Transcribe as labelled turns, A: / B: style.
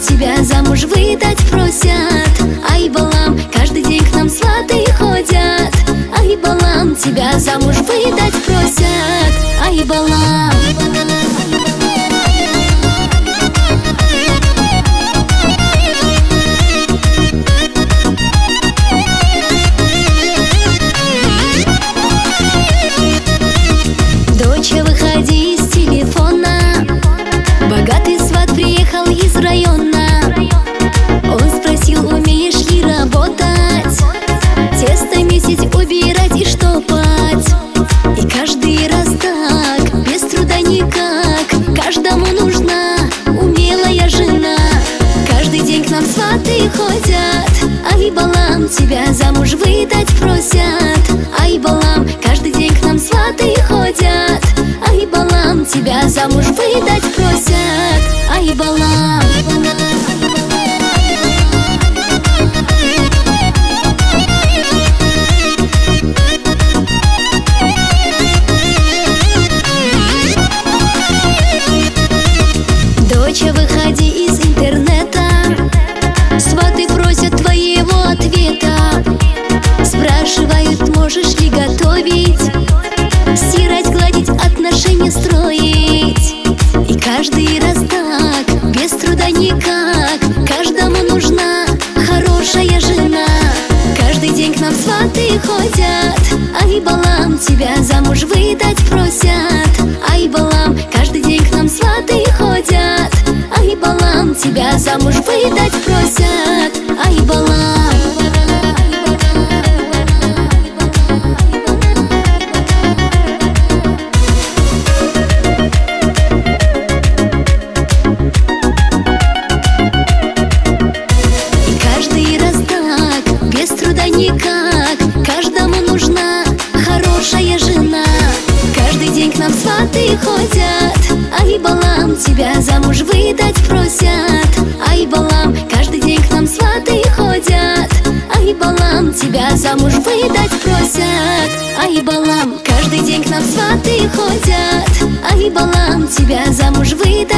A: тебя замуж выдать просят. Ай, Балам, каждый день к нам сваты ходят. Ай, Балам, тебя замуж выдать просят. Ай, Балам. Доча, выходи из телефона, богатый сват приехал из района. Он спросил, умеешь ли работать, тесто месить, убирать и штопать. И каждый раз так, без труда никак, каждому нужна умелая жена. Каждый день к нам сваты ходят. Ай, Балам, тебя замуж выдать просят. Ай, Балам, каждый день к нам сваты ходят. Ай, Балам, тебя замуж выдать просят. Ай, Балам. Доча, выходи из интернета, сваты просят твоего ответа. Спрашивают, можешь ли готовить, стирать, гладить, отношения строить. И каждый раз так, без труда никак, каждому нужна хорошая жена. Каждый день к нам сваты ходят. Ай, Балам, тебя замуж выдать просят. Ай, Балам, каждый день к нам сваты ходят. Ай, Балам, тебя замуж выдать просят. Ай, Балам. Никак, каждому нужна хорошая жена. Каждый день к нам сваты ходят. Ай, Балам, тебя замуж выдать просят. Ай, Балам, каждый день к нам сваты ходят. Ай, Балам, тебя замуж выдать просят. Ай, Балам, каждый день к нам сваты ходят. Ай, Балам, тебя замуж выдать